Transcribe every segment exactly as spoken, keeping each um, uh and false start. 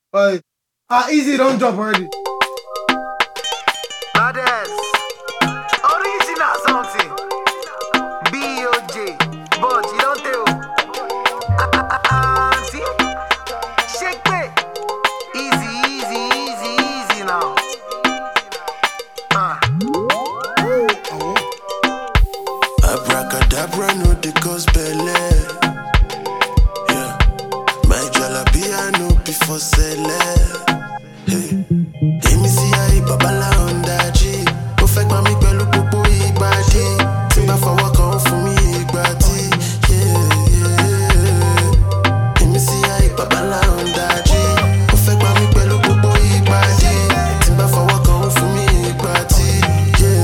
Alright. Ah, easy, don't drop already. Others, original something. B O J, but you don't tell. Auntie, shake it. Easy, easy, easy, easy now. Ah. Abracadabra, no the gospel. Yeah, my jalapia no before sell. Hey, let me see how babala on that G. Perfect mami pẹ̀lú gbogbo ìgbàdí. Tí n bá fọwọ́ kan fún mi ìgbàdí. Yeah, yeah. Let me see how babala on that G. Perfect mami pẹ̀lú gbogbo ìgbàdí. Tí n bá fọwọ́ kan fún mi ìgbàdí. Yeah,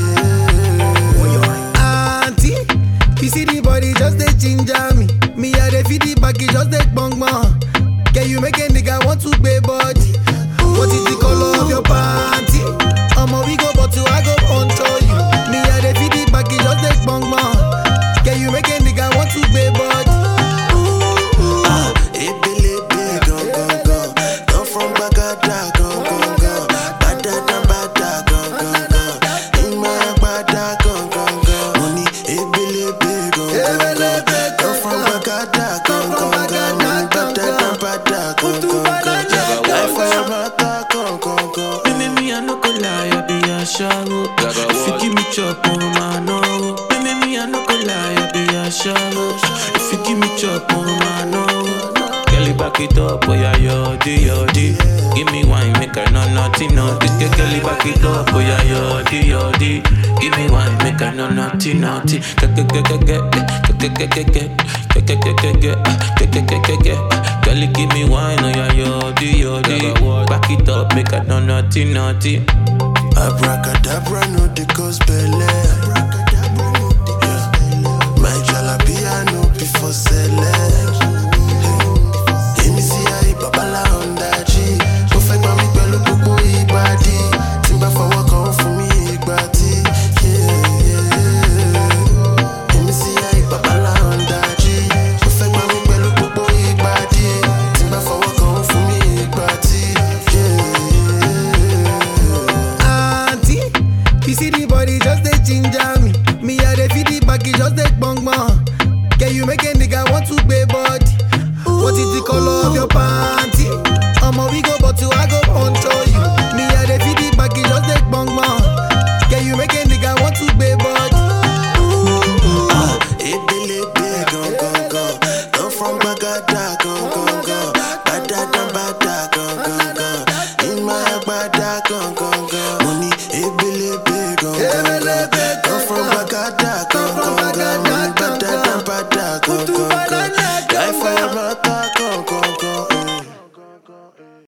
yeah. Auntie, you see the body just dey ginger me. Me I dey feel the back, it just dey bang bang. Can you make a nigga want to pay body? What is the color of your panty? I'ma we go but to I go control you. Me I dey feel the back, it just dey bang bang. Can you make a nigga want to pay body? Ah, ebelebe gan gan gan. Come from Bagada gan gan gan. Bada dan bada gan gan gan. Ima bada gan gan gan. Money ebelebe gan gan gan. Come from Bagada gan gan gan. Money bada dan bada gan gan gan. Life for mata gan gan gan. Baby, me I no go lie, I be a shallow. If you give me chop, oh man, no. Baby, me I no go lie, I be a shallow. If you give me chop, oh man, no. Girl, back it up, oh yeah, yodi, yodi. Give me wine, make her no naughty, naughty. Girl, back it up, oh yeah, yodi, yodi. Give me wine, make her no naughty, naughty. Get, get, get, get, get, get, get, get, get, get, get, get, get, get, get, get, get, get. Girl, give me wine, oh yeah, yodi, yodi. Back it up, make her no naughty, naughty. Abracadabra, no the gospel. Yeah, my jalapia no before sell. Let me see how babala on that G. Perfect mami pẹ̀lú gbogbo ìgbàdí. Tí n bá fọwọ́ kan fún mi ìgbàdí. Yeah, yeah. Let me see how babala on that G. Perfect mami pẹ̀lú gbogbo ìgbàdí. Tí n bá fọwọ́ kan fún mi ìgbàdí. Yeah, yeah. Auntie, you see the body just dey ginger me. Me I dey feel the back, it just dey bang bang. Can you make a nigga want to pay body? What is the color of your panty? I'ma we go but to I go control you. Me I dey feel the back, it just dey bang bang. Can you make a nigga want to pay body? Ah, ebelebe gan gan gan. Come from Bagada gan gan gan. Bada dan bada gan gan gan. Ima bada gan gan gan. Money ebelebe gan gan gan. Come from Bagada gan gan gan. Money bada dan bada gan gan gan. Life for your